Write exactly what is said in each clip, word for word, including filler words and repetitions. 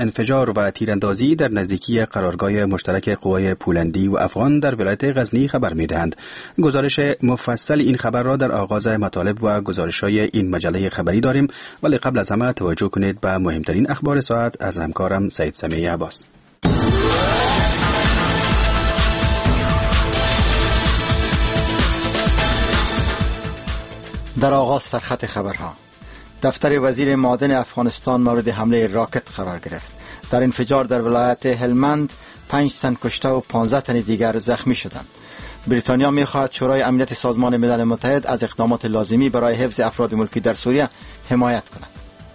انفجار و تیراندازی در نزدیکی قرارگاه مشترک قوای پولندی و افغان در ولایت غزنی خبر می‌دهند. گزارش مفصل این خبر را در آغاز مطالب و گزارش‌های این مجله خبری داریم، ولی قبل از همه توجه کنید به مهمترین اخبار ساعت از همکارم سید سمیع عباس. در آغاز سرخط خبرها: دفتر وزیر معدن افغانستان مورد حمله راکت قرار گرفت. در انفجار در ولایت هلمند پنج تن کشته و پانزده تن دیگر زخمی شدند. بریتانیا می‌خواهد شورای امنیت سازمان ملل متحد از اقدامات لازمی برای حفظ افراد ملکی در سوریه حمایت کند.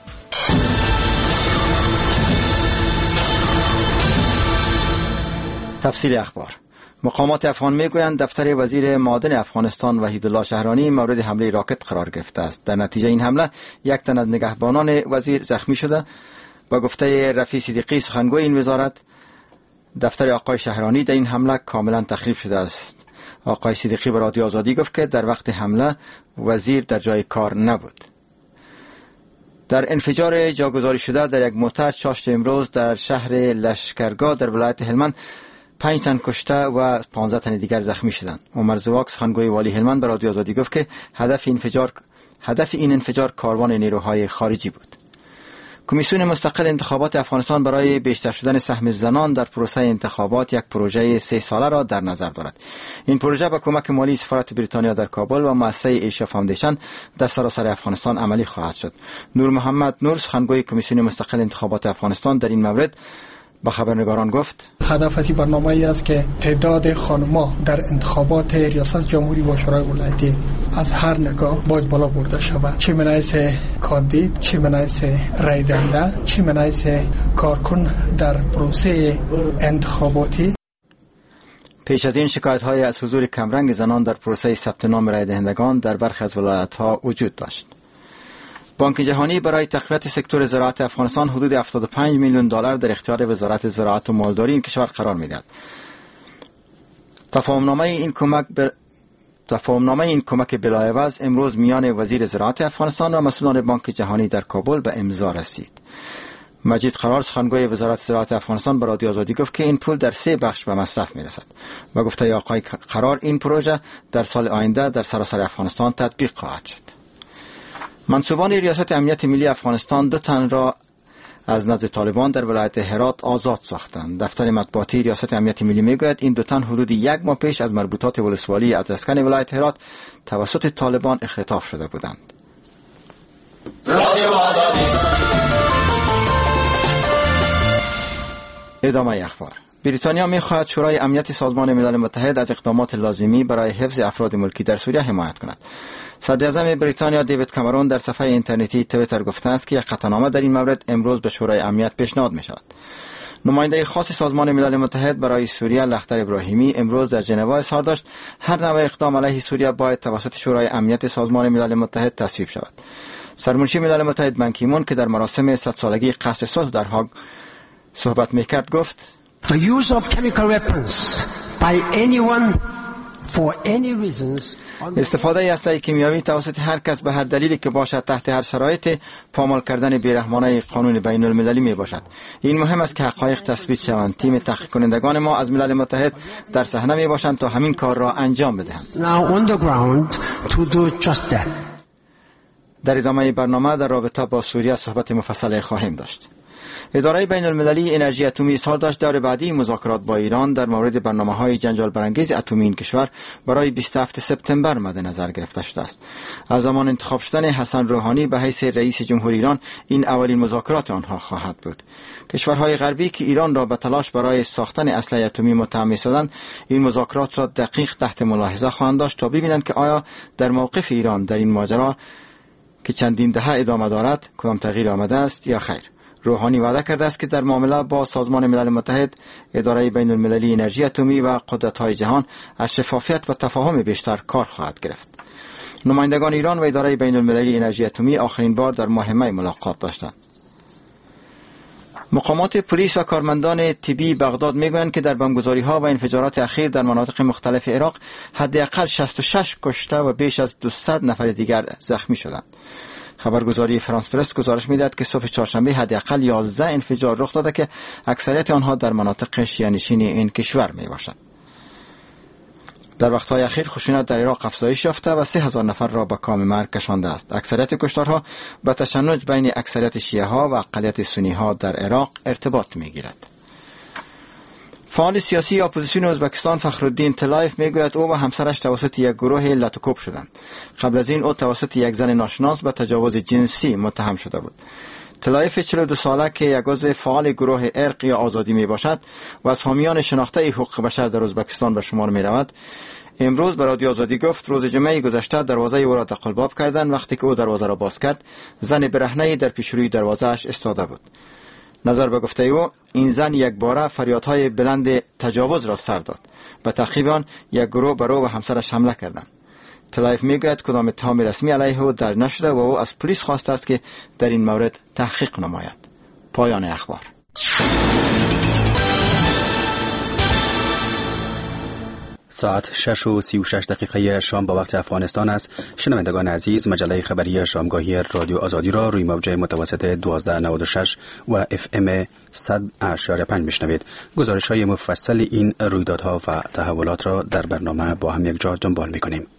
تفصیل اخبار: مقامات افغان میگویند دفتر وزیر معدن افغانستان وحیدالله شهرانی مورد حمله راکت قرار گرفته است. در نتیجه این حمله یک تن از نگهبانان وزیر زخمی شده. با گفته رفیع صدیقی سخنگوی این وزارت، دفتر آقای شهرانی در این حمله کاملا تخریب شده است. آقای صدیقی به رادیو آزادی گفت که در وقت حمله وزیر در جای کار نبود. در انفجار جاگذاری شده در یک موتر چاشت امروز در شهر لشکرگاه در ولایت هلمند پنج تن کشته و پانزده تن دیگر زخمی شدند. عمر زواک سخنگوی والی هلمند به رادیو آزادی گفت که هدف انفجار هدف این انفجار کاروان نیروهای خارجی بود. کمیسیون مستقل انتخابات افغانستان برای بیشتر شدن سهم زنان در پروسه انتخابات یک پروژه سه ساله را در نظر دارد. این پروژه با کمک مالی سفارت بریتانیا در کابل و مؤسسه ایشا فاوندیشن در سراسر افغانستان عملی خواهد شد. نور محمد نور سخنگوی کمیسیون مستقل انتخابات افغانستان در این مورد با خبرنگاران گفت: هدف از این برنامه ای است که تعداد خانم‌ها در انتخابات ریاست جمهوری و شورای ولایتی از هر نگاه باید بالا برده شود، چه من حیث کاندید، چه من حیث رای دهنده، چه من حیث کارکن در پروسه انتخاباتی. پیش از این شکایت‌های از حضور کمرنگ زنان در پروسه ثبت نام رای دهندگان در برخی از ولایت‌ها وجود داشت. بانک جهانی برای تقویت سکتور زراعت افغانستان حدود هفتاد و پنج میلیون دلار در اختیار وزارت زراعت و مالداری این کشور قرار می‌دهد. تفاهمنامه این کمک بر... تفاهمنامه این کمک بلاعوض امروز میان وزیر زراعت افغانستان و مسئولان بانک جهانی در کابل به امضا رسید. مجید قرار سخنگوی وزارت زراعت افغانستان به رادیو آزادی گفت که این پول در سه بخش به مصرف می‌رسد. و گفته آقای قرار این پروژه در سال آینده در سراسر افغانستان تطبیق خواهد شد. منصوبان ریاست امنیت ملی افغانستان دو تن را از نزد طالبان در ولایت هرات آزاد ساختند. دفتر مطبوعاتی ریاست امنیت ملی میگوید این دو تن حدود یک ماه پیش از مربوطات ولسوالی ادرسکن ولایت هرات توسط طالبان اختطاف شده بودند. ادامه اخبار: بریتانیا می‌خواهد شورای امنیت سازمان ملل متحد از اقدامات لازمی برای حفظ افراد ملکی در سوریه حمایت کند. صدر اعظم بریتانیا دیوید کامرون در صفحه اینترنتی توییتر گفته است که یک قطعنامه در این مورد امروز به شورای امنیت پیشنهاد می‌شود. نماینده خاص سازمان ملل متحد برای سوریه لخر ابراهیمی امروز در ژنو اظهار داشت هر نوع اقدام علیه سوریه باید توسط شورای امنیت سازمان ملل متحد تصویب شود. سرمنشی ملل متحد بن کی مون که در مراسم صد سالگی قصر صلح در هاگ صحبت می‌کرد گفت: The use of chemical weapons by anyone for any reasons استفاده از اسلحه کیمیایی توسط هر کس به هر دلیلی که باشد تحت هر شرایط پامال کردن بیرحمانه قانون بین المللی می باشد. این مهم است که حقایق تثبیت شوند. تیم تحقیق کنندگان ما از ملل متحد در صحنه می باشند تا همین کار را انجام بدهند. Now on the ground to do just that. در ادامه برنامه در رابطه با سوریه صحبت مفصل خواهیم داشت. اداره بین المللی انرژی اتمی اظهار داشت دور بعدی مذاکرات با ایران در مورد برنامه‌های جنجال برانگیز اتمی این کشور برای بیست و هفتم سپتامبر مد نظر گرفته شده است. از زمان انتخاب شدن حسن روحانی به حیث رئیس جمهوری ایران این اولین مذاکرات آنها خواهد بود. کشورهای غربی که ایران را به تلاش برای ساختن اسلحه اتمی متهم می‌سازند این مذاکرات را دقیق تحت ملاحظه خواهند داشت تا ببینند که آیا در موقف ایران در این ماجرا که چندین دهه ادامه دارد کدام تغییر آمده است یا خیر. روحانی وعده کرده است که در معامله با سازمان ملل متحد، اداره بین المللی انرژی اتمی و قدرت‌های جهان از شفافیت و تفاهم بیشتر کار خواهد گرفت. نمایندگان ایران و اداره بین المللی انرژی اتمی آخرین بار در ماه می ملاقات داشتند. مقامات پلیس و کارمندان طبی بغداد میگویند که در بمبگذاری‌ها و انفجارات اخیر در مناطق مختلف عراق حداقل شصت و شش کشته و بیش از دویست نفر دیگر زخمی شدند. خبرگزاری فرانس پرس گزارش می‌دهد که صبح چهارشنبه حداقل یازده انفجار رخ داده که اکثریت آنها در مناطق شیعه‌نشین این کشور میباشد. در وقت‌های اخیر خشونت در عراق افزایش یافته و سه هزار نفر را به کام مرگ کشانده است. اکثریت کشتارها به تشنج بین اکثریت شیعه‌ها و اقلیت سنی‌ها در عراق ارتباط می‌گیرد. فعال سیاسی اپوزیسیون ازبکستان فخرالدین تلایف میگوید او و همسرش توسط یک گروه لطوکوب شدند. قبل از این او توسط یک زن ناشناس به تجاوز جنسی متهم شده بود. تلایف چهل و دو ساله که یک عضو فعال گروه ارق یا آزادی می باشد و از حامیان شناخته حقوق بشر در ازبکستان به شمار می رود، امروز به رادیو آزادی گفت روز جمعه گذشته دروازه او را قلباب کردند. وقتی که او دروازه را باز کرد، زن برهنه در پیشروی دروازه اش ایستاده بود. نظر به گفته او، این زن یک باره فریادهای بلند تجاوز را سر داد. به تعقیب آن یک گروه بر او و همسرش حمله کردند. تلایف میگوید کدام اتهام رسمی علیه او در نشده و او از پلیس خواسته است که در این مورد تحقیق نماید. پایان اخبار. ساعت شش و سی و شش دقیقه شام با وقت افغانستان است. شنوندگان عزیز، مجله خبری شامگاهی رادیو آزادی را روی موج متوسط دوازده نود و شش و اف ام صد اشاره پنج میشنوید. گزارش های مفصل این رویدادها و تحولات را در برنامه با هم یک جا دنبال میکنیم.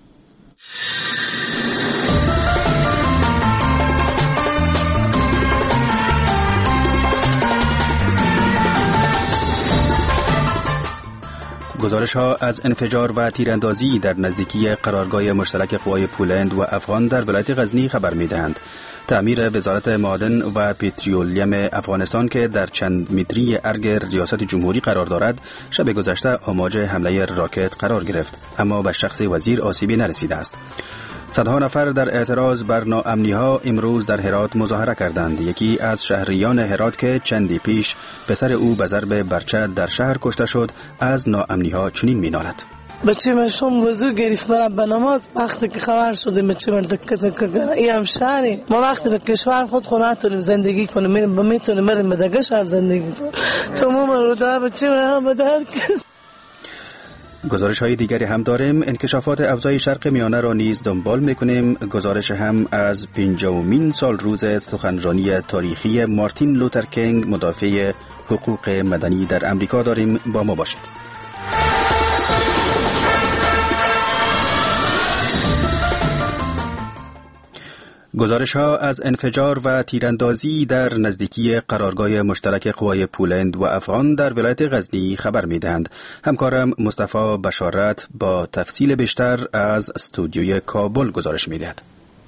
گزارش ها از انفجار و تیراندازی در نزدیکی قرارگاه مشترک قوای پولند و افغان در ولایت غزنی خبر می دهند. تعمیر وزارت معادن و پترولیم افغانستان که در چند متری ارگ ریاست جمهوری قرار دارد، شب گذشته آماج حمله راکت قرار گرفت، اما به شخص وزیر آسیبی نرسیده است. صدها نفر در اعتراض بر ناامنی ها امروز در هرات مظاهره کردند. یکی از شهریان هرات که چندی پیش پسر او به ضرب برچه در شهر کشته شد، از ناامنی ها چنین می‌نالد: بچه من شام وضو گرفت برم به نماز، وقتی که خبر شدیم بچه من تکه تکه کنه این هم شهری ما، وقتی به کشور خود خود نتونیم زندگی کنیم، میریم میتونیم بریم به دیگه شهر زندگی کنیم. تمام روزا بچه من هم بدر کرد. گزارش های دیگری هم داریم. انکشافات اوضاع شرق میانه را نیز دنبال میکنیم. گزارش هم از پنجمین سال روز سخنرانی تاریخی مارتین لوتر کینگ مدافع حقوق مدنی در امریکا داریم. با ما باشید. گزارش ها از انفجار و تیراندازی در نزدیکی قرارگاه مشترک قوای پولند و افغان در ولایت غزنی خبر می دهند. همکارم مصطفی بشارت با تفصیل بیشتر از استودیوی کابل گزارش می دهد.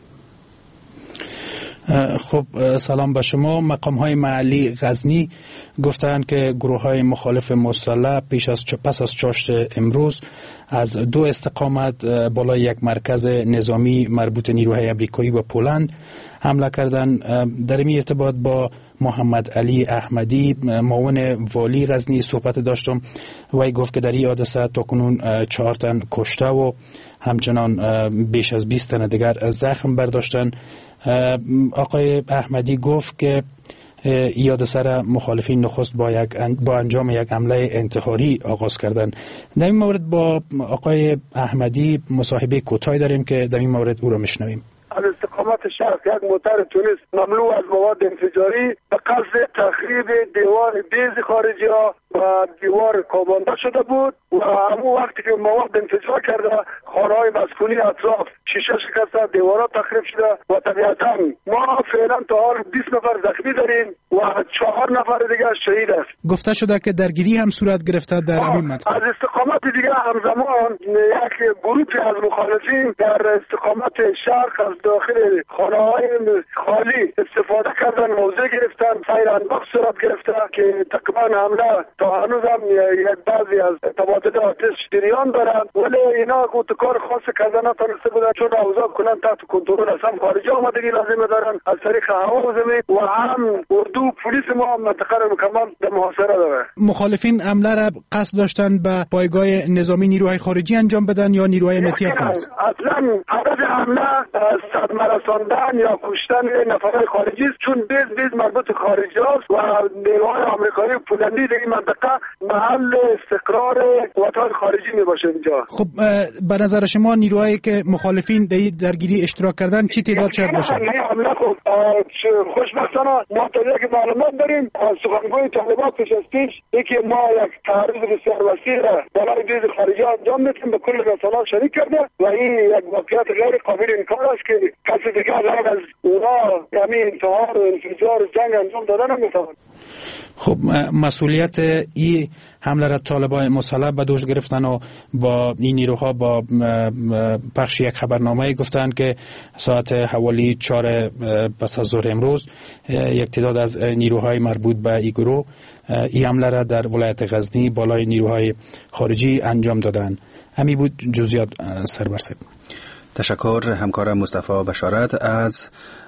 خب سلام به شما. مقام های محلی غزنی گفتند که گروه های مخالف مسلح پیش از پس از چاشت امروز از دو استقامت بالای یک مرکز نظامی مربوط نیروهای امریکایی و پولند حمله کردند. در این ارتباط با محمد علی احمدی معاون والی غزنی صحبت داشتم. وی گفت که در این حادثه تاکنون چهار تن کشته و همچنان بیش از بیست تن دیگر زخم برداشتن. آقای احمدی گفت که این حادثه را مخالفین نخست با, یک با انجام یک حمله انتحاری آغاز کردن. در این مورد با آقای احمدی مصاحبه کوتاهی داریم که در این مورد او را میشنویم. از استقامت شرق یک موتر تونس مملو از مواد انفجاری به قصد تخریب دیوار بیز خارجی ها و دیوار کابانده شده بود و همون وقتی که مواد انفجار کرده خانه های مسکونی اطراف شیشه شکسته، دیوارها تخریب شده و طبیعتا ما فعلا تا حال بیست نفر زخمی داریم و چهار نفر دیگه شهید است. گفته شده که درگیری هم صورت گرفته در همین منطقه. از استقامت دیگه همزمان یک گروهی از مخالفین در استقامت شرق از داخل خانه های خالی استفاده کردن، موضع گرفتن، فایر انباخت صورت گرفته که تقریبا حمله تا هنوز هم یک بعضی از تبادل آتش جریان دارند، ولی اینا کار خاص کردن نتونسته بودن چون اوضاع کلان تحت کنترل است. هم خارجی آمدگی لازمه دارن از طریق هوا و زمین و هم اردو پلیس ما هم منطقه رو مکمل در محاصره داره. مخالفین حمله را قصد داشتن به پایگاه نظامی نیروهای خارجی انجام بدن یا نیروهای امنیتی افغان؟ اصلا هدف حمله صدمه رساندن یا کشتن نفرهای خارجی است، چون بیز بیز مربوط خارجی است و نیروهای آمریکایی و پولندی در این منطقه منطقه محل استقرار قوات خارجی می باشه اینجا. خب به نظر شما نیروهایی که مخالفین در درگیری اشتراک کردن چی تعداد شاید باشه؟ حمله خب خوشبختانه ما تا یک معلومات داریم از سخنگوی طالبان پیش از پیش یکی ما یک تعرض بسیار وسیع را برای دید خارجی انجام میدیم به کل رسانه‌ها شریک کرده و این یک واقعیت غیر قابل انکار است که کسی دیگر غیر از اونا همین انتحار و انفجار جنگ انجام دادن نمیتواند. خب مسئولیت این حمله را طالبان مسلح به دوش گرفتن و با این نیروها با پخش یک خبرنامه گفتن که ساعت حوالی چهار پس از ظهر امروز یک تعداد از نیروهای مربوط به این گروه این حمله را در ولایت غزنی بالای نیروهای خارجی انجام دادن. همین بود جزئیات سربرسه. تشکر همکارم مصطفی بشارت از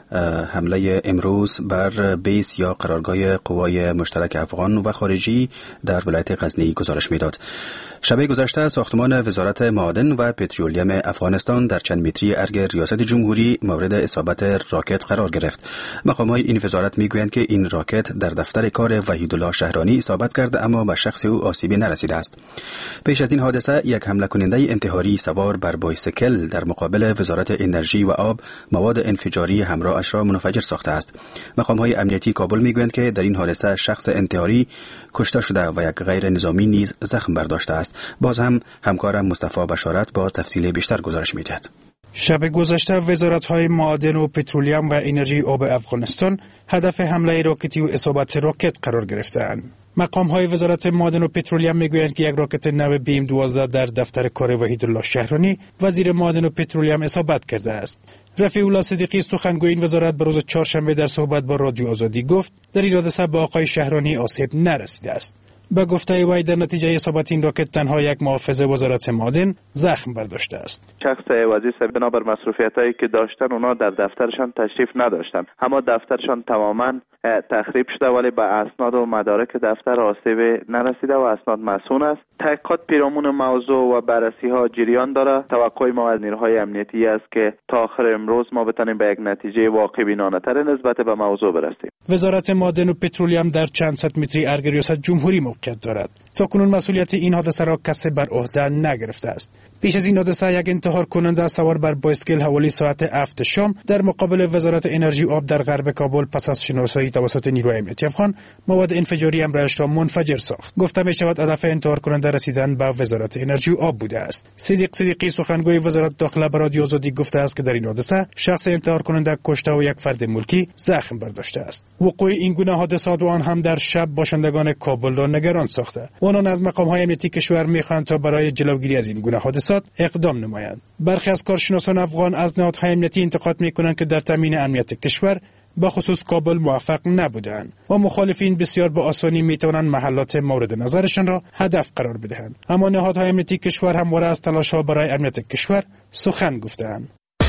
حمله امروز بر بیس یا قرارگاه قوای مشترک افغان و خارجی در ولایت غزنی گزارش میداد. شب گذشته ساختمان وزارت معادن و پترولیم افغانستان در چند متری ارگ ریاست جمهوری مورد اصابت راکت قرار گرفت. مقامات این وزارت میگویند که این راکت در دفتر کار وحیدالله شهرانی اصابت کرده اما به شخص او آسیبی نرسیده است. پیش از این حادثه یک حمله کننده انتحاری سوار بر بایسیکل در مقابل وزارت انرژی و آب مواد انفجاری همراهش را منفجر ساخته است. مقامات امنیتی کابل میگویند که در این حادثه شخص انتحاری کشته شده و یک غیر نظامی نیز زخم برداشته است. باز هم همکارم مصطفی بشارت با تفصیل بیشتر گزارش می‌دهد. شب گذشته وزارت‌های معادن و پترولیم و انرژی آب افغانستان هدف حمله راکتی و اصابت راکت قرار گرفتند. مقام‌های وزارت معادن و پترولیم میگویند که یک راکت نو بیم دوازده در دفتر کار وحیدالله شهرانی وزیر معادن و پترولیم اصابت کرده است. رفیع الله صدیقی سخنگوی این وزارت به روز چهارشنبه در صحبت با رادیو آزادی گفت در این حادثه به آقای شهرانی آسیب نرسیده است. به گفته وی در نتیجه اصابت این راکت تنها یک محافظ وزارت معادن زخم برداشته است. شخص وظیفه بنابر مصروفیتایی که داشتن اونا در دفترشان تشریف نداشتن، اما دفترشان تماما تخریب شده ولی به اسناد و مدارک دفتر آسیب نرسیده و اسناد مصون است. تحقیقات پیرامون موضوع و بررسی ها جریان داره. توقع ما از نیروهای امنیتی است که تا آخر امروز ما بتونیم به یک نتیجه واقع بینانه تر نسبت به موضوع برسیم. وزارت معادن و پترولیم در چند صد متری ارگ ریاست جمهوری موقعیت دارد. تا کنون مسئولیت این حادثه را کسی بر عهده نگرفته است. پیش از این حادثه یک انتحار کننده سوار بر بایسکل حوالی ساعت هفت شام در مقابل وزارت انرژی و آب در غرب کابل پس از شناسایی توسط نیروی امنیتی افغان مواد انفجاری همراهش را منفجر ساخت. گفته می شود هدف انتحار کننده رسیدن به وزارت انرژی و آب بوده است. صدیق صدیقی سخنگوی وزارت داخله به رادیو آزادی گفته است که در این حادثه شخص انتحار کننده کشته و یک فرد ملکی زخم برداشته است. وقوع این گونه حادثات و آن هم در شب باشندگان کابل را نگران ساخته. آنان از مقام‌های امنیتی کشور می‌خواهند تا برای جلوگیری از این گونه حادثات اقدام نمایند. برخی از کارشناسان افغان از نهادهای امنیتی انتقاد می‌کنند که در تامین امنیت کشور با خصوص کابل موفق نبودند و مخالفین بسیار به آسانی می‌توانند محلات مورد نظرشان را هدف قرار بدهند. اما نهادهای امنیتی کشور همواره از تلاش‌ها برای امنیت کشور سخن گفته‌اند.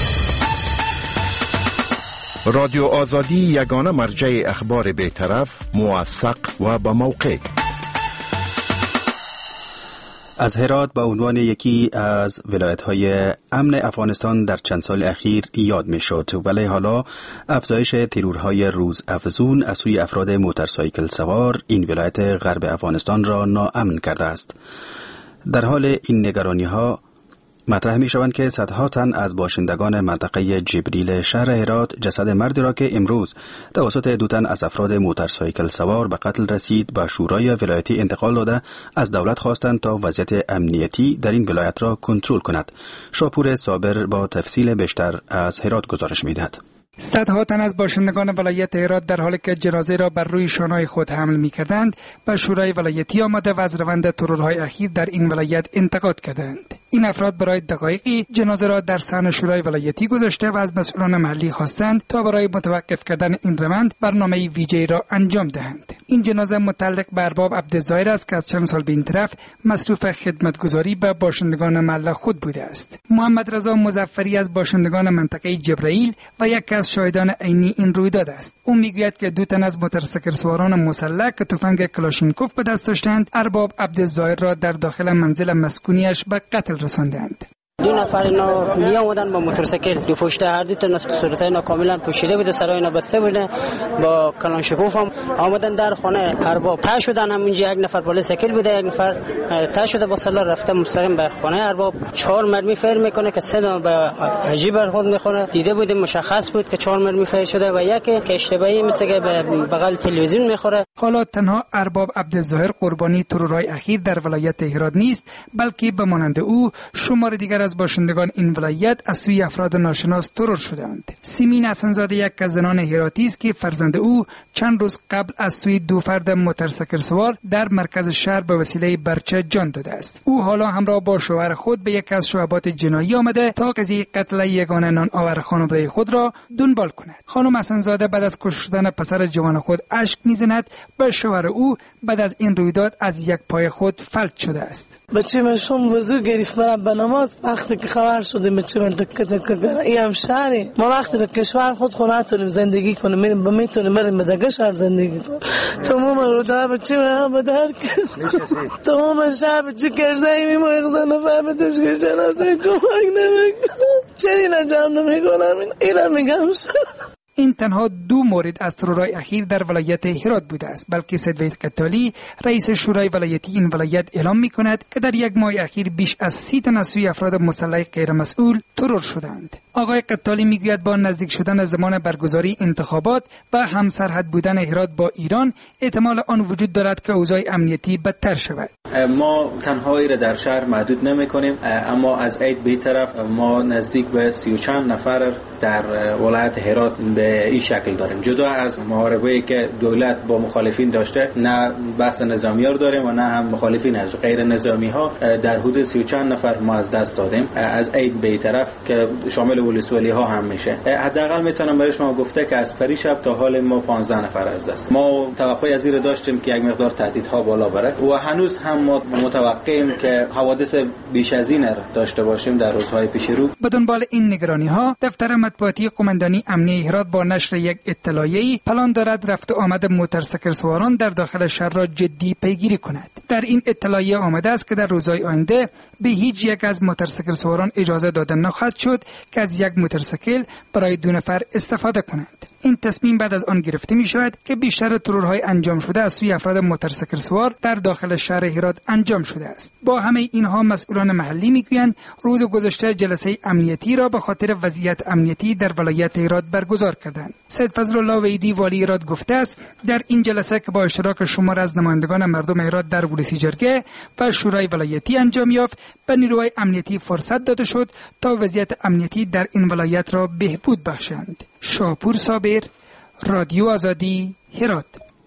رادیو آزادی یگانه مرجع اخبار بی‌طرف، موثق و با موقع. از هرات به عنوان یکی از ولایت‌های امن افغانستان در چند سال اخیر یاد می‌شد، ولی حالا افزایش ترورهای روز افزون از سوی افراد موتورسایکل سوار این ولایت غرب افغانستان را ناامن کرده است. در حال این نگرانی‌ها مطرح می شوند که صدها تن از باشندگان منطقه جبریل شهر هرات جسد مردی را که امروز توسط دو تن از افراد موتورسایکل سوار به قتل رسید به شورای ولایتی انتقال داده از دولت خواستند تا وضعیت امنیتی در این ولایت را کنترل کند. شاپور صابر با تفصیل بیشتر از هرات گزارش می دهد. صدها تن از باشندگان ولایت هرات در حالی که جنازه را بر روی شانه‌های خود حمل می‌کردند به شورای ولایتی آمده و از روند ترورهای اخیر در این ولایت انتقاد کردند. این افراد برای دقایقی جنازه را در صحن شورای ولایتی گذاشته و از مسئولان محلی خواستند تا برای متوقف کردن این روند برنامه ویژه‌ای را انجام دهند. این جنازه متعلق به ارباب عبدالظاهر است که از چند سال به این طرف مصروف خدمتگزاری به باشندگان محله خود بوده است. محمد رضا مظفری از باشندگان منطقه جبرائیل و یک از شاهدان عینی این رویداد است. او میگوید که دو تن از موتورسیکل سواران مسلح که تفنگ کلاشینکوف به دست داشتند ارباب عبدالظاهر را در داخل منزل مسکونیش به قتل رساندند. دو نفر اینا می آمدن با موتورسیکل دو پشته، هر دو تا صورت اینا کاملا پوشیده بود، سرای اینا بسته بود، با کلانشکوف هم آمدن در خانه ارباب تا شدن. همونجا یک نفر بالا سیکل بوده، یک نفر تا شده با سلاح رفته مستقیم به خانه ارباب. چهار مرمی فیر میکنه که صدا به عجیب برخورد میخوره. دیده بودیم مشخص بود که چهار مرمی فیر شده و یکی که اشتباهی مثل که به بغل تلویزیون میخوره. حالا تنها ارباب عبدالظاهر قربانی ترورهای اخیر در ولایت هرات نیست، بلکه به مانند او شمار دیگر از باشندگان این ولایت از سوی افراد ناشناس ترور شدند. سیمین حسن‌زاده یک از زنان هراتی است که فرزند او چند روز قبل از سوی دو فرد موتورسیکل سوار در مرکز شهر به وسیله برچه جان داده است. او حالا همراه با شوهر خود به یک از شعبات جنایی آمده تا قضیه قتل یگانه نان آور خانواده خود را دنبال کند. خانم حسن‌زاده بعد از کشته شدن پسر جوان خود اشک می‌زند و شوهر او بعد از این رویداد از یک پای خود فلج شده است. بچه من شام وضو گرفت برم به نماز. وقتی که خبر شدیم بچه من تک تک کنه این هم شهری ما وقتی به کشور خود خود نتونیم زندگی کنیم، میریم به میتونیم بریم به دیگه شهر زندگی کنیم. تمام رودا بچه من به در تمام شب چه کرزایی می مغزه نفهمتش که جنازه کمک نمیکنم. چرا نجام نمیکنم؟ اینا میگم این تنها دو مورد از ترورهای اخیر در ولایت هرات بوده است، بلکه سید وحید قتالی رئیس شورای ولایتی این ولایت اعلام می کند که در یک ماه اخیر بیش از سی تن از سوی افراد مسلح غیر مسئول ترور شدند. آقای قتالی میگوید با نزدیک شدن زمان برگزاری انتخابات و همسرحد بودن هرات با ایران احتمال آن وجود دارد که اوضاع امنیتی بدتر شود. ما تنهایی را در شهر محدود نمی کنیم، اما از عید به طرف ما نزدیک به سی و چند نفر در ولایت هرات به این شکل داریم. جدا از محاربه‌ای که دولت با مخالفین داشته، نه بحث نظامی‌ها رو داریم و نه هم مخالفین از غیر نظامی‌ها در حدود سی و چند نفر ما از دست دادیم از عید به طرف که شامل ولسوالی ها هم میشه. حداقل میتونم برای شما گفته که از پری شب تا حال ما پانزده نفر از دست. ما توقع از این داشتیم که یک مقدار تهدیدها بالا بره و هنوز هم ما متوقعیم که حوادث بیش از این داشته باشیم در روزهای پیش رو. به دنبال این نگرانی‌ها دفتر مطبوعاتی قماندانی امنیه هرات با نشر یک اطلاعیه‌ای پلان دارد رفت و آمد موتورسیکل سواران در داخل شهر را جدی پیگیری کند. در این اطلاعیه آمده است که در روزهای آینده به هیچ یک از موتورسیکل سواران اجازه داده نخواهد شد که از یک موتورسیکل برای دو نفر استفاده کنند. این تصمیم بعد از آن گرفته می شود که بیشتر ترورهای انجام شده از سوی افراد موتورسیکل سوار در داخل شهر هرات انجام شده است. با همه اینها مسئولان محلی میگویند روز گذشته جلسه امنیتی را به خاطر وضعیت امنیتی در ولایت هرات برگزار کردند. سید فضل الله وحیدی والی هرات گفته است در این جلسه که با اشتراک شمار از نمایندگان مردم هرات در ورسی جرگه و شورای ولایتی انجام یافت، به نیروهای امنیتی فرصت داده شد تا وضعیت امنیتی در این ولایت را بهبود بخشند. شاپور صابر، رادیو آزادی، هرات.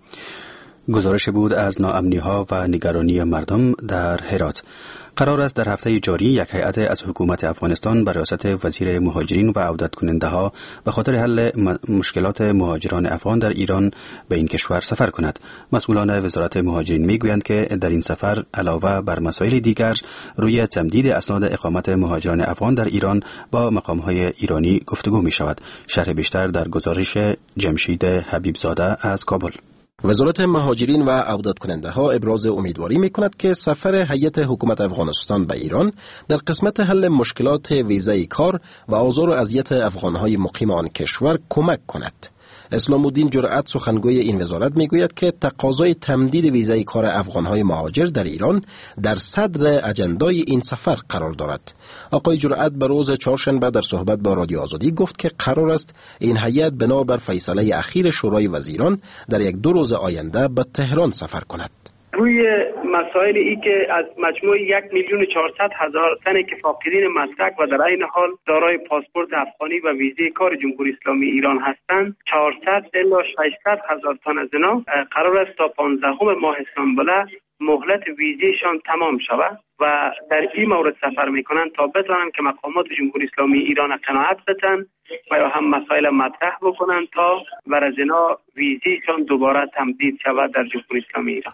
گزارش بود از ناامنی‌ها و نگرانی مردم در هرات. قرار است در هفته جاری یک هیئت از حکومت افغانستان به ریاست وزیر مهاجرین و عودت کننده ها به خاطر حل مشکلات مهاجران افغان در ایران به این کشور سفر کند. مسئولان وزارت مهاجرین میگویند که در این سفر علاوه بر مسائل دیگر روی تمدید اسناد اقامت مهاجران افغان در ایران با مقام‌های ایرانی گفتگو می شود. شرح بیشتر در گزارش جمشید حبیبزاده از کابل. وزارت مهاجرین و عودت کننده ها ابراز امیدواری می کند که سفر هیئت حکومت افغانستان به ایران در قسمت حل مشکلات ویزای کار و آزار و اذیت افغانهای مقیم آن کشور کمک کند. اسلام الدین جرأت سخنگوی این وزارت میگوید که تقاضای تمدید ویزای کار افغانهای مهاجر در ایران در صدر اجندای این سفر قرار دارد. آقای جرأت به روز چهارشنبه در صحبت با رادیو آزادی گفت که قرار است این هیئت بنابر فیصله اخیر شورای وزیران در یک دو روز آینده به تهران سفر کند. روی مسائل ای که از مجموع یک میلیون چهارصد هزار تن که فاقدین مسلک و در این حال دارای پاسپورت افغانی و ویزه کار جمهوری اسلامی ایران هستند، چهارصد الی ششصد هزار تن از اینا قرار است تا پانزدهم ماه سنبله مهلت ویزهشان تمام شود و در این مورد سفر میکنند تا بتوانند که مقامات جمهوری اسلامی ایران قناعت بدن و یا هم مسائل مطرح بکنند تا بر از اینا ویزهشان دوباره تمدید شود در جمهوری اسلامی ایران.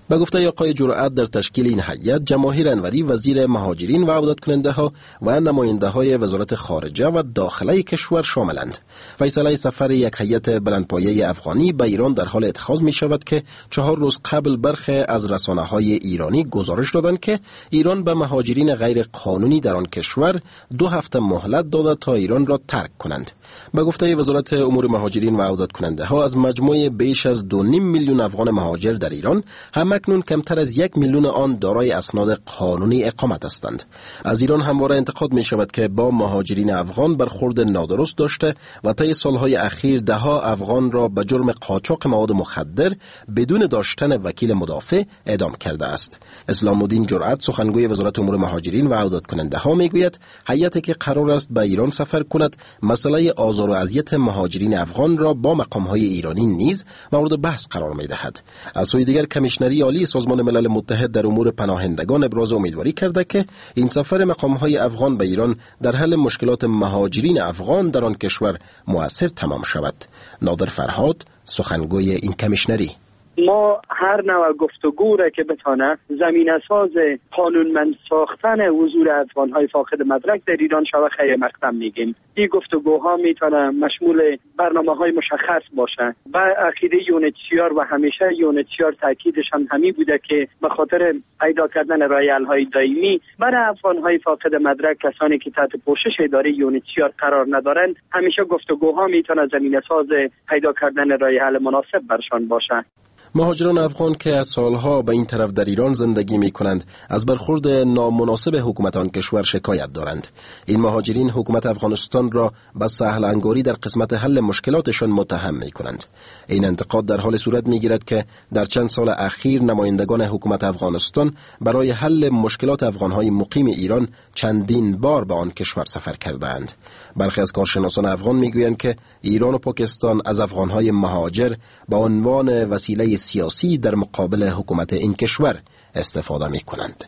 به گفته آقای جرأت، در تشکیل این هیئت جماهیر انوری وزیر مهاجرین و عودت کننده ها و نماینده های وزارت خارجه و داخله کشور شاملند. فیصله سفر یک هیئت بلندپایه افغانی به ایران در حال اتخاذ می شود که چهار روز قبل برخی از رسانه های ایرانی گزارش دادند که ایران به مهاجرین غیر قانونی در آن کشور دو هفته مهلت داده تا ایران را ترک کنند. به گفته وزارت امور مهاجرین و عودت کننده ها، از مجموع بیش از دو نیم میلیون افغان مهاجر در ایران، همکنون کمتر از یک میلیون آن دارای اسناد قانونی اقامت هستند. از ایران همواره انتقاد می شود که با مهاجرین افغان برخورد نادرست داشته و طی سالهای اخیر ده ها افغان را به جرم قاچاق مواد مخدر بدون داشتن وکیل مدافع اعدام کرده است. اسلام الدین جرأت، سخنگوی وزارت امور مهاجرین و عودت کننده ها، می گوید هیئتی که قرار است به ایران سفر کند مسئله آزار و اذیت مهاجرین افغان را با مقام‌های ایرانی نیز مورد بحث قرار می‌دهد. از سوی دیگر کمیشنری عالی سازمان ملل متحد در امور پناهندگان ابراز امیدواری کرده که این سفر مقام‌های افغان به ایران در حل مشکلات مهاجرین افغان در آن کشور مؤثر تمام شود. نادر فرهاد، سخنگوی این کمیشنری: ما هر نوع گفتگو را که بتانه زمینه ساز قانونمند ساختن حضور افغان‌های فاقد مدرک در ایران شود خیر مقدم میگیم. این گفتگوها میتونه مشمول برنامه‌های مشخص باشه. و عقیده یونیتسیار و همیشه یونیتسیار تاکیدش هم همین بوده که به خاطر پیدا کردن رایحل‌های دائمی برای افغان‌های فاقد مدرک، کسانی که تحت پوشش اداره یونیتسیار قرار ندارند، همیشه گفتگوها میتونه زمینه ساز پیدا کردن رایحل مناسب برشان باشه. مهاجران افغان که از سالها به این طرف در ایران زندگی می کنند از برخورد نامناسب حکومت آن کشور شکایت دارند. این مهاجرین حکومت افغانستان را به سهل انگاری در قسمت حل مشکلاتشان متهم می کنند. این انتقاد در حال صورت می گیرد که در چند سال اخیر نمایندگان حکومت افغانستان برای حل مشکلات افغانهای مقیم ایران چندین بار به آن کشور سفر کردند. برخی از کارشناسان افغان می گویند که ایران و پاکستان از افغانهای مهاجر به عنوان وسیله سیاسی در مقابل حکومت این کشور استفاده می کنند.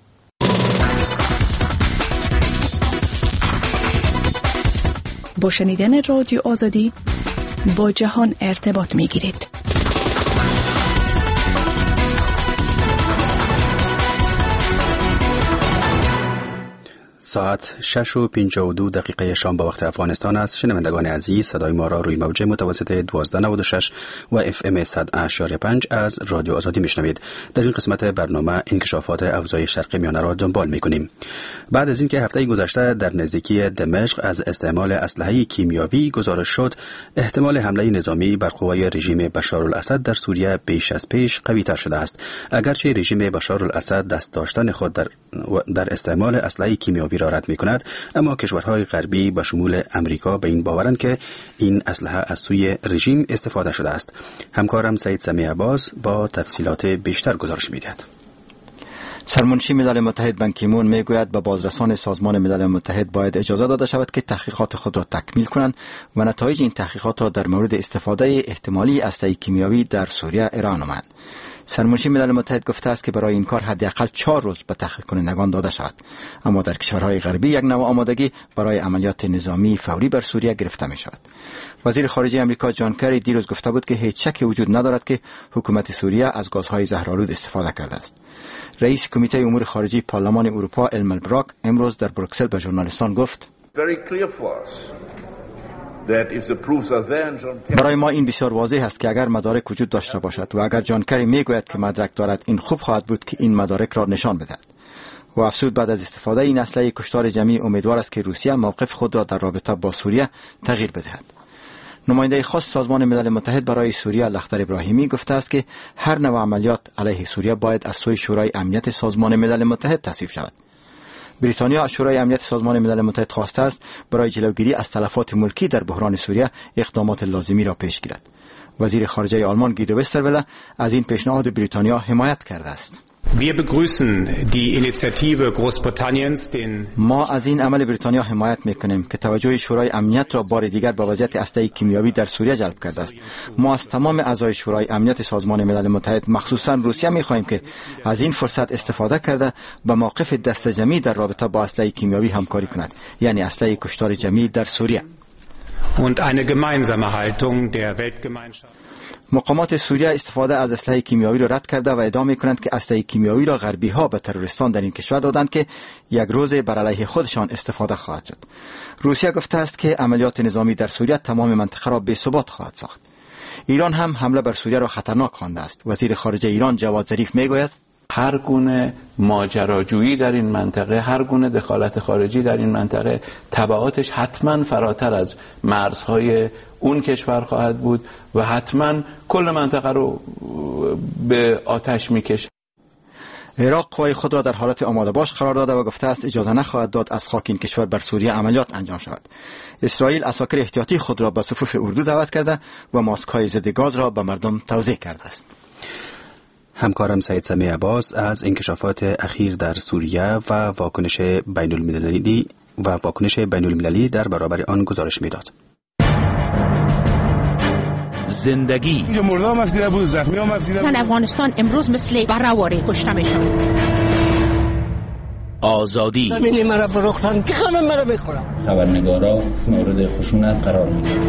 با شنیدن رادیو آزادی با جهان ارتباط می گیرید. ساعت شش و پنجاه و دو دقیقه شام به وقت افغانستان است. شنوندگان عزیز، صدای ما را روی موج متوسط دوازده نود و شش و اف ام صد اشاری پنج از رادیو آزادی میشنوید. در این قسمت برنامه انکشافات اوضاع شرق میانه را دنبال میکنیم. بعد از اینکه هفته گذشته در نزدیکی دمشق از استعمال اسلحه کیمیاوی گزارش شد، احتمال حمله نظامی بر قوای رژیم بشار الاسد در سوریه بیش از پیش قوی تر شده است. اگرچه رژیم بشار الاسد دست داشتن خود در در استعمال اسلحه کیمیاوی را رد می‌کند، اما کشورهای غربی به شمول امریکا به این باورند که این اسلحه از سوی رژیم استفاده شده است. همکارم سید سمیع عباس با تفصیلات بیشتر گزارش می‌دهد. سرمنشی ملل متحد بن کی مون میگوید به بازرسان سازمان ملل متحد باید اجازه داده شود که تحقیقات خود را تکمیل کنند و نتایج این تحقیقات را در مورد استفاده احتمالی اسلحه کیمیاوی در سوریه ارائه نمایند. سرمنشی ملل متحد گفته است که برای این کار حداقل چهار روز به تحقیق کنندگان داده شود، اما در کشورهای غربی یک نوع آمادگی برای عملیات نظامی فوری بر سوریه گرفته می شود. وزیر خارجه امریکا جان کری دیروز گفته بود که هیچ شکی وجود ندارد که حکومت سوریه از گازهای زهرآلود استفاده کرده است. رئیس کمیته امور خارجه پارلمان اروپا المل براک امروز در بروکسل به ژورنالیستان گفت: برای ما این بسیار واضح است که اگر مدارک وجود داشته باشد و اگر جان کری میگوید که مدرک دارد، این خوب خواهد بود که این مدارک را نشان بدهد. و افزود بعد از استفاده این اسلحه کشتار جمعی امیدوار است که روسیه موقف خود را در رابطه با سوریه تغییر بدهد. نماینده خاص سازمان ملل متحد برای سوریه لخدر ابراهیمی گفته است که هر نوع عملیات علیه سوریه باید از سوی شورای امنیت سازمان ملل متحد تصویب شود. بریتانیا از شورای امنیت سازمان ملل متحد خواسته است برای جلوگیری از تلفات ملکی در بحران سوریه اقدامات لازمی را پیش گیرد. وزیر خارجه آلمان گیدو وسترولر از این پیشنهاد بریتانیا حمایت کرده است. Wir begrüßen die Initiative Großbritanniens, den ما از این عمل بریتانیا حمایت میکنیم که توجه شورای امنیت را بار دیگر به وضعیت اسلحه کیمیاوی در سوریه جلب کرده است. ما از تمام اعضای شورای امنیت سازمان ملل متحد مخصوصا روسیه میخواهیم که از این فرصت استفاده کرده به موقف دست جمعی در رابطه با اسلحه کیمیاوی همکاری کند، یعنی اسلحه کشتار جمعی در سوریه. und eine gemeinsame Haltung der Weltgemeinschaft. مقامات سوریه استفاده از اسلحه کیمیایی را رد کرده و ادعا می‌کنند که اسلحه کیمیایی را غربی‌ها به تروریستان در این کشور دادند که یک روز بر علیه خودشان استفاده خواهد شد. روسیه گفته است که عملیات نظامی در سوریه تمام منطقه را بی‌ثبات خواهد ساخت. ایران هم حمله بر سوریه را خطرناک خوانده است. وزیر خارجه ایران جواد ظریف میگوید هر گونه ماجراجویی در این منطقه، هر گونه دخالت خارجی در این منطقه تبعاتش حتما فراتر از مرزهای اون کشور خواهد بود و حتما کل منطقه رو به آتش میکشه. عراق قوای خود را در حالت آماده باش قرار داده و گفته است اجازه نخواهد داد از خاک این کشور بر سوریه عملیات انجام شود. اسرائیل عساکر احتیاطی خود را به صفوف اردو دعوت کرده و ماسک‌های ضد گاز را به مردم توزیع کرده است. همکارم سید سمی عباس از انکشافات اخیر در سوریه و واکنش بین المللی و واکنش بین المللی در برابر آن گزارش میداد. زندگی اینجا مرده هم افدیده بود، زخمی هم افدیده بود. افغانستان امروز مثل برآوری کشته میشن. آزادی زمینی مرا فروختن که همه مرا میخورم. خبرنگارا مورد خشونت قرار میدن.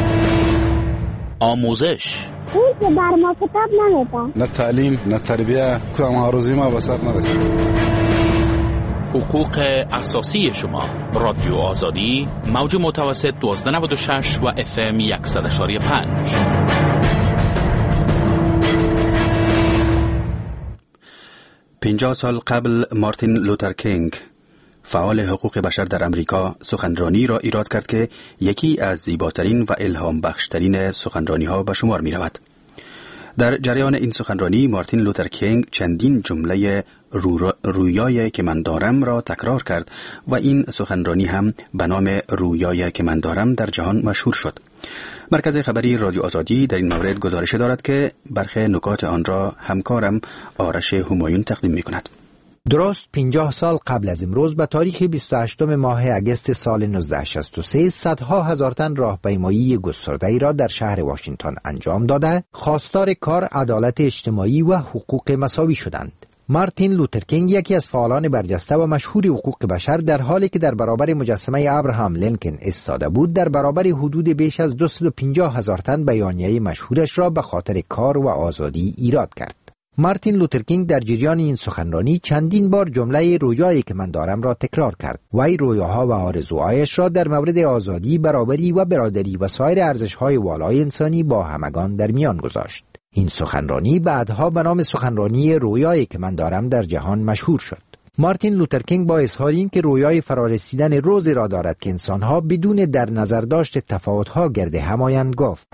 آموزش اون که بر ما کتاب نمیدن. نه تعلیم نه تربیه، کدام هاروزی ما به سر نرسید. حقوق اساسی شما. رادیو آزادی موج متوسط دوازده نود و شش و اف ام صد و شش و پنج. پنجاه سال قبل مارتین لوتر کینگ فعال حقوق بشر در امریکا سخنرانی را ایراد کرد که یکی از زیباترین و الهام بخشترین سخنرانی ها به شمار می رود. در جریان این سخنرانی مارتین لوتر کینگ چندین جمله رو رویایی که من دارم را تکرار کرد و این سخنرانی هم به نام رویایی که من دارم در جهان مشهور شد. مرکز خبری رادیو آزادی در این مورد گزارش دارد که برخی نکات آن را همکارم آرش همایون تقدیم می کند. درست پنجاه سال قبل از امروز به تاریخ بیست و هشتم ماه اگست سال نوزده شصت و سه صدها هزار تن راهپیمایی گسترده‌ای را در شهر واشنگتن انجام داده خواستار کار، عدالت اجتماعی و حقوق مساوی شدند. مارتین لوتر کینگ یکی از فعالان برجسته و مشهور حقوق بشر در حالی که در برابر مجسمه ابراهام لینکن ایستاده بود در برابر حدود بیش از دویست و پنجاه هزار تن بیانیه مشهورش را به خاطر کار و آزادی ایراد کرد. مارتین لوتر کینگ در جریان این سخنرانی چندین بار جمله رویایی که من دارم را تکرار کرد و این رویاها و آرزوهایش را در مورد آزادی، برابری و برادری و سایر ارزش‌های والای انسانی با همگان در میان گذاشت. این سخنرانی بعدها به نام سخنرانی رویایی که من دارم در جهان مشهور شد. مارتین لوتر کینگ با اظهار این که رویای فرارسیدن روزی را دارد که انسان‌ها بدون در نظر داشت تفاوت‌ها گرد هم آیند گفت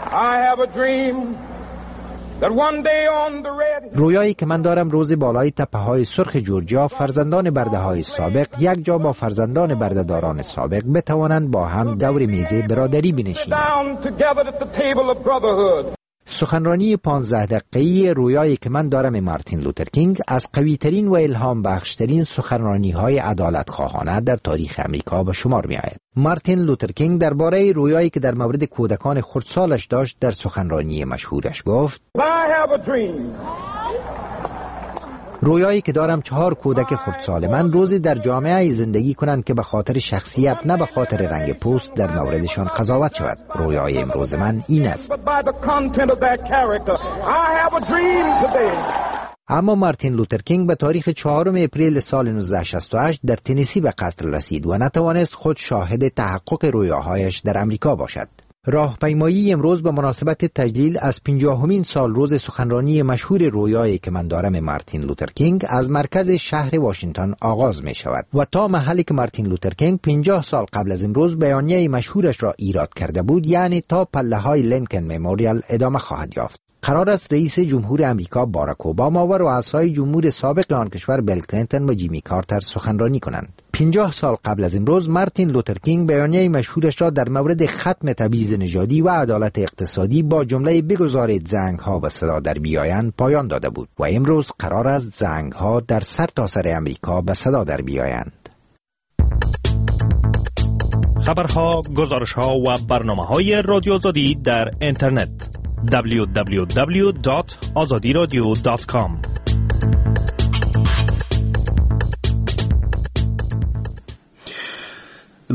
رویایی که من دارم روز بالای تپه های سرخ جورجیا فرزندان برده های سابق یک جا با فرزندان بردهداران سابق بتوانند با هم دور میز برادری بنشینند. سخنرانی پانزده دقیقه‌ای رویایی که من دارم مارتین لوتر کینگ از قوی‌ترین و الهام بخشترین سخنرانی‌های عدالت خواهانه در تاریخ امریکا به شمار می‌آید. مارتین لوتر کینگ درباره رویایی که در مورد کودکان خردسالش داشت در سخنرانی مشهورش گفت رویایی که دارم چهار کودک خردسال من روزی در جامعه زندگی کنند که به خاطر شخصیت نه به خاطر رنگ پوست در موردشان قضاوت شود. رویای امروز من این است. اما مارتین لوتر کینگ به تاریخ چهارم اپریل سال نوزده شصت و هشت در تنسی به قتل رسید و نتوانست خود شاهد تحقق رویاهایش در امریکا باشد. راهپیمایی امروز به مناسبت تجلیل از پنجاهمین سال روز سخنرانی مشهور رویایی که من دارم مارتین لوتر کینگ از مرکز شهر واشنگتن آغاز می شود و تا محلی که مارتین لوتر کینگ پنجاه سال قبل از امروز بیانیه مشهورش را ایراد کرده بود، یعنی تا پله های لینکن مموریال ادامه خواهد یافت. قرار است رئیس جمهور امریکا باراک اوباما و رؤسای جمهور سابق آن کشور بیل کلینتون و جیمی کارتر سخنرانی کنند. پنجاه سال قبل از امروز مارتین لوتر کینگ بیانیه مشهورش را در مورد ختم تبعیض نژادی و عدالت اقتصادی با جمله بگذارید زنگ ها به صدا در بیایند پایان داده بود و امروز قرار است زنگ ها در سرتاسر امریکا به صدا در بیایند. خبرها، گزارش‌ها و برنامه‌های رادیو آزادی در اینترنت دبلیو دبلیو دبلیو دات آزادی رادیو دات کام.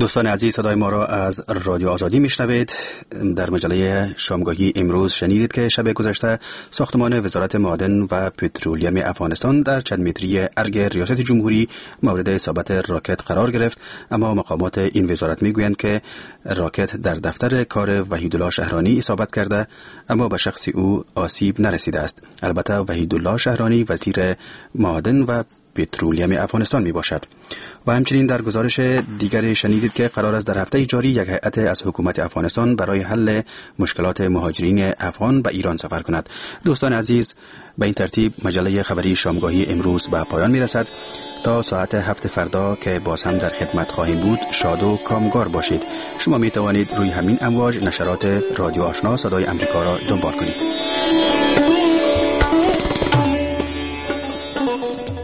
دوستان عزیز، صدای ما را از رادیو آزادی میشنوید. در مجله شامگاهی امروز شنیدید که شب گذشته ساختمان وزارت معادن و پترولیم افغانستان در چند متری ارگ ریاست جمهوری مورد اصابت راکت قرار گرفت، اما مقامات این وزارت میگویند که راکت در دفتر کار وحیدالله شهرانی اصابت کرده، اما به شخص او آسیب نرسیده است. البته وحیدالله شهرانی وزیر معادن و پترولیم افغانستان می باشد. و همچنین در گزارش دیگری شنیدید که قرار است در هفته جاری یک هیئت از حکومت افغانستان برای حل مشکلات مهاجرین افغان به ایران سفر کند. دوستان عزیز، به این ترتیب مجله خبری شامگاهی امروز به پایان می رسد. تا ساعت هفت فردا که باز هم در خدمت خواهیم بود، شاد و کامگار باشید. شما می توانید روی همین امواج نشرات رادیو آشنا صدای امریکا را دنبال کنید.